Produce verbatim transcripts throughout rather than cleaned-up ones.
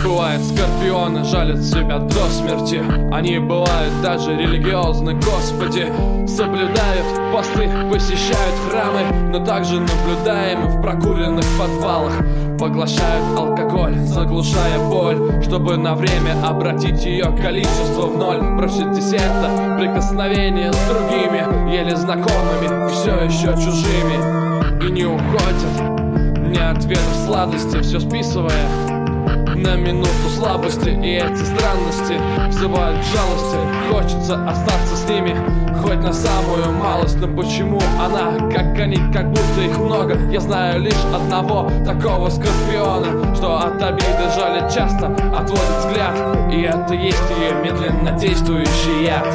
Бывает, скорпионы жалят себя до смерти. Они бывают даже религиозны, Господи. Соблюдают посты, посещают храмы, но также наблюдаемы в прокуренных подвалах. Поглощают алкоголь, заглушая боль, чтобы на время обратить ее количество в ноль. Бросить десерта, прикосновения с другими, еле знакомыми, все еще чужими. И не уходят, не ответов сладости, все списывая на минуту слабости. И эти странности вызывают жалости. Хочется остаться с ними, хоть на самую малость. Но почему она, как они, как будто их много? Я знаю лишь одного такого скорпиона, что от обиды жалит часто, отводит взгляд. И это есть ее медленно действующий яд.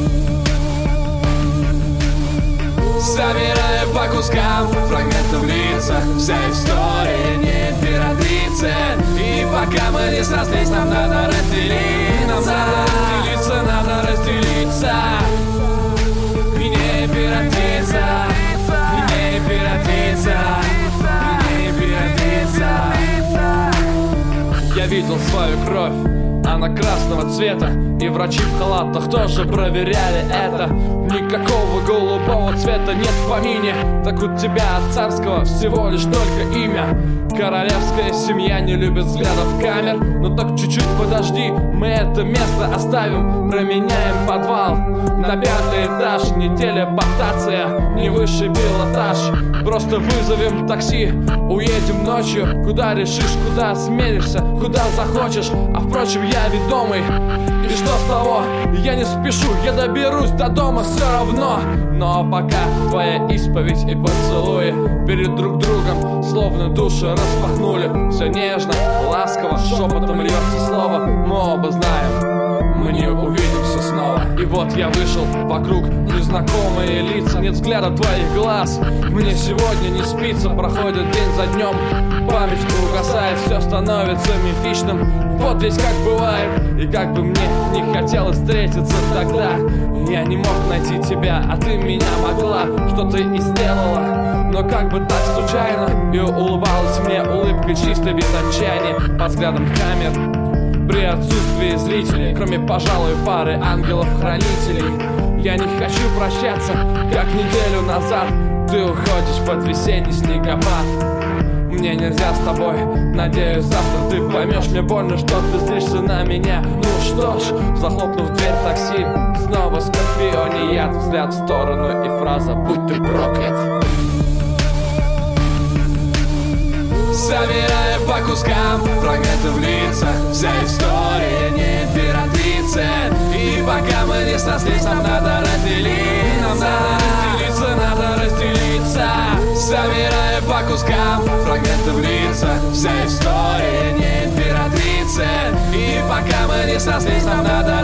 Собирая по кускам фрагменты в лицах, вся история не императрицы. И пока мы не срослись, нам надо разделиться. Нам надо разделиться, надо разделиться. И не императрица, и не императрица, и не императрица. Я видел свою кровь, она красного цвета, и врачи в халатах тоже проверяли это. Никакого голубого цвета нет в помине. Так у тебя от царского всего лишь только имя. Королевская семья не любит взглядов камер. Ну так чуть-чуть подожди, мы это место оставим. Променяем подвал на пятый этаж. Не телепортация, не высший пилотаж. Просто вызовем такси, уедем ночью. Куда решишь, куда смелишься, куда захочешь. А впрочем, я ведомый, и что с того? Я не спешу, я доберусь до дома все равно. Но пока твоя исповедь и поцелуи перед друг другом словно души распахнули. Все нежно, ласково, шепотом льется слово. Мы оба знаем, мы не увидимся снова. И вот я вышел, вокруг незнакомые лица. Нет взгляда твоих глаз, мне сегодня не спится. Проходит день за днем, память угасает, все становится мифичным. Вот ведь как бывает, и как бы мне не хотелось встретиться тогда. Я не мог найти тебя, а ты меня могла. Что ты и сделала, но как бы так случайно. И улыбалась мне улыбкой чистой без отчаяния. Под взглядом камер, при отсутствии зрителей, кроме, пожалуй, пары ангелов-хранителей. Я не хочу прощаться, как неделю назад. Ты уходишь под весенний снегопад. Мне нельзя с тобой, надеюсь, завтра ты поймешь. Мне больно, что ты злишься на меня. Ну что ж, захлопнув дверь такси, снова скорпионий яд. Взгляд в сторону и фраза «Будь ты проклят». Собирая по кускам фрагменты в лицах, вся история не императрицы. И пока мы не срослись, нам надо разделиться. Нам надо разделиться, надо разделиться. Собирая по кускам фрагменты в лицах, вся история не императрицы. И пока мы не срослись, нам надо